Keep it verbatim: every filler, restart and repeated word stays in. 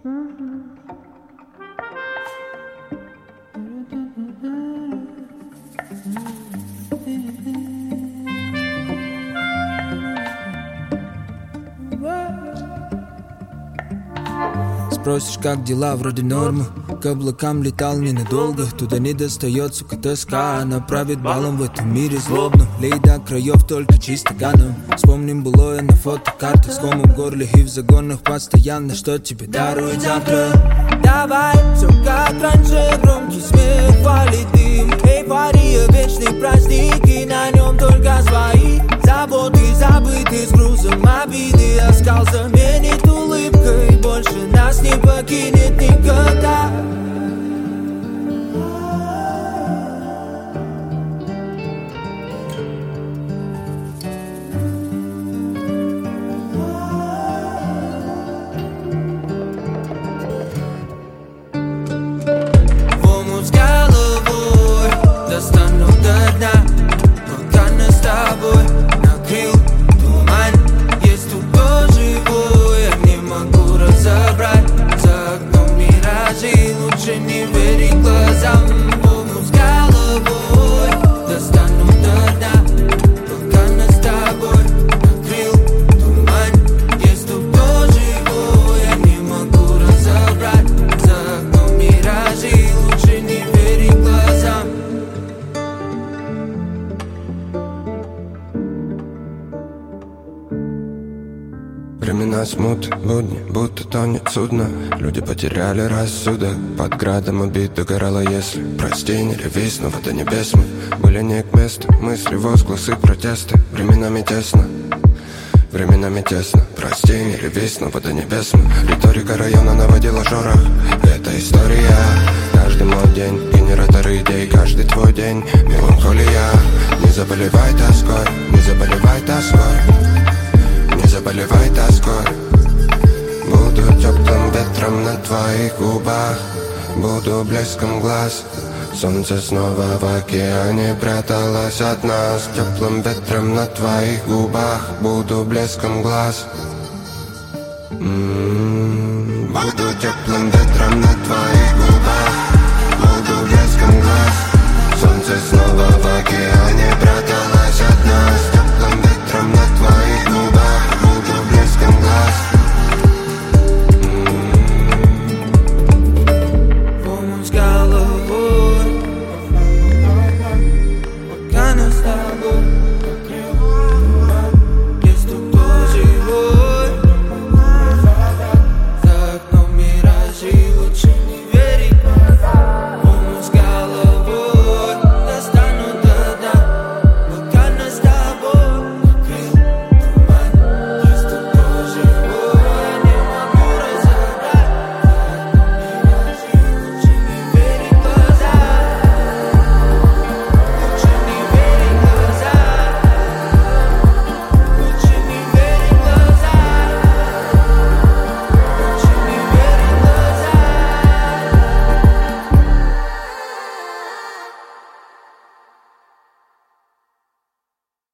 Спросишь, как дела, вроде нормы. К облакам летал ненадолго. Туда не достает, сука, тоска. Она правит балом в этом мире злобно. Лей до краев только чисто ганом. Вспомним былое на фотокартах. С комом в горле и в загонах постоянно. Что тебе дарует завтра? Давай, все как раньше. Громкий смех, валит дым. Эйфория, вечный праздник. И на нем только свои заботы, забыты с грузом обиды. Оскал заменит улыбкой. Больше нас не покинет никогда. В омут с головой достану до дна, пока нас с тобой накрыл туман. Есть тут кто живой, я не могу разобрать. За окном миражи, лучше не верить глазам. В омут с головой достану до дна, пока нас с тобой накрыл туман. Есть тут кто живой, я не могу разобрать. За окном миражи, лучше не верить глазам. Времена смуты, будни, будто тонет судно. Люди потеряли рассудок. Под градом обид догорало, если прости, не ревись, но до небес мы были не к месту. Мысли, возгласы, протесты. Временами тесно, временами тесно. Прости, не ревись, но до небес мы. Риторика района наводила шорох. Это история. Каждый мой день, генератор идей. Каждый твой день, меланхолия. Не заболевай тоской, не заболевай тоской. Не заболевай тоской. Буду теплым ветром на твоих губах. Буду блеском глаз. Солнце снова в океане пряталось от нас. Теплым ветром на твоих губах. Буду блеском глаз. М-м-м. Буду теплым ветром на твоих губах. Буду блеском глаз. Солнце снова в океане пряталось.